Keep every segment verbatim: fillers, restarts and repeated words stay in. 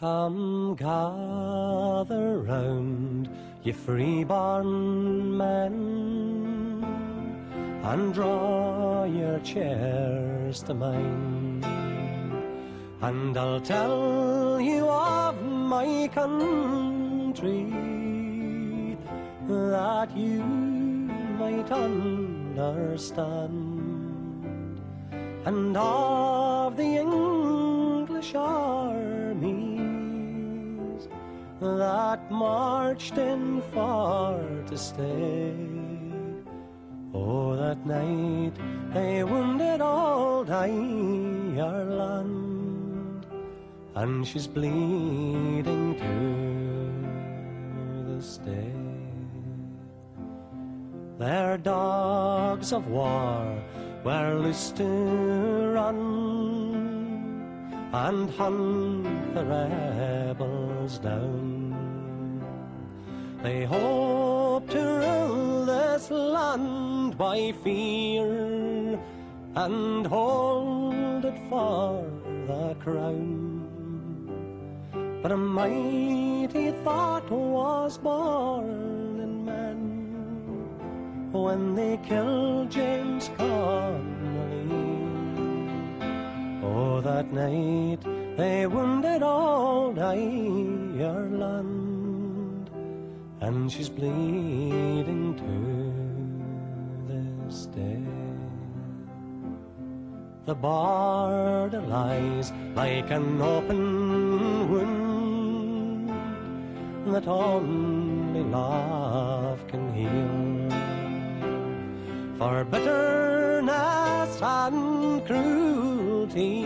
Come gather round, ye free-born men, and draw your chairs to mine, and I'll tell you of my country, that you might understand, and of the English armies that marched in for to stay. Oh, that night they wounded old Ireland, and she's bleeding to this day. Their dogs of war were loose to run and hunt the rebels down. They hope to rule this land by fear and hold it for the crown. But a mighty thought was born in men when they killed James Connolly. Oh, that night they wounded old Ireland, and she's bleeding to this day. The border lies like an open wound that only love can heal. For bitterness and cruelty,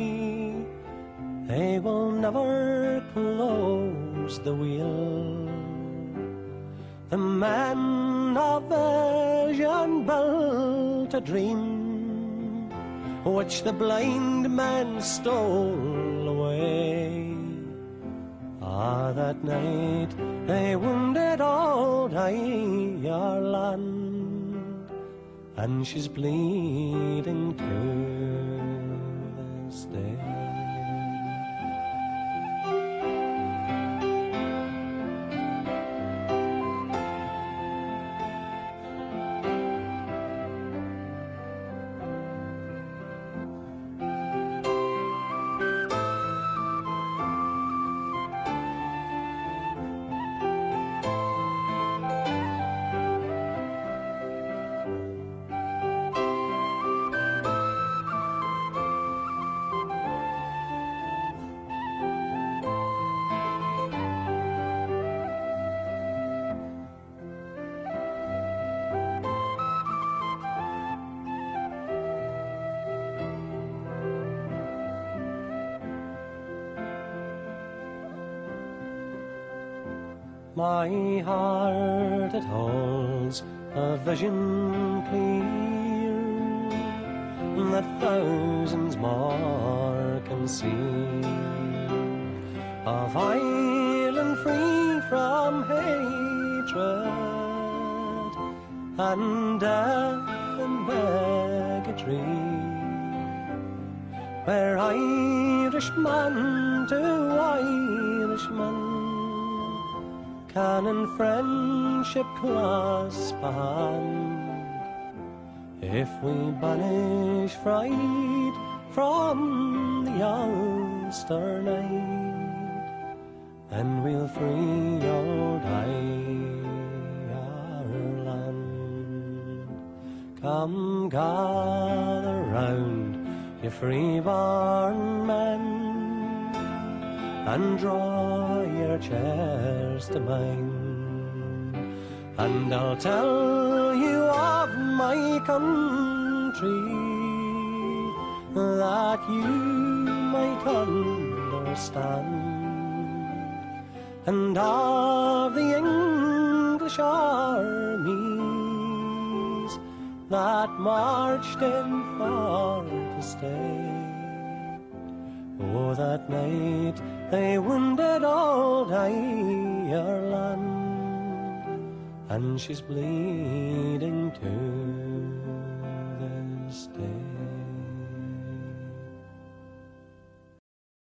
they will never close the wheel. The men of vision built a dream which the blind men stole away. Ah, that night they wounded old Ireland, and she's bleeding to this day. My heart, it holds a vision clear that thousands more can see, of Ireland free from hatred and death and bigotry, where Irishman to Irishman can in friendship clasp a hand, if we banish fright from the Ulster night, then we'll free old Ireland. Come gather round, ye free-born men, and draw your chairs to mine, and I'll tell you of my country, that you might understand, and of the English armies that marched in for to stay. Oh, that night they wounded old Ireland, and she's bleeding to this day.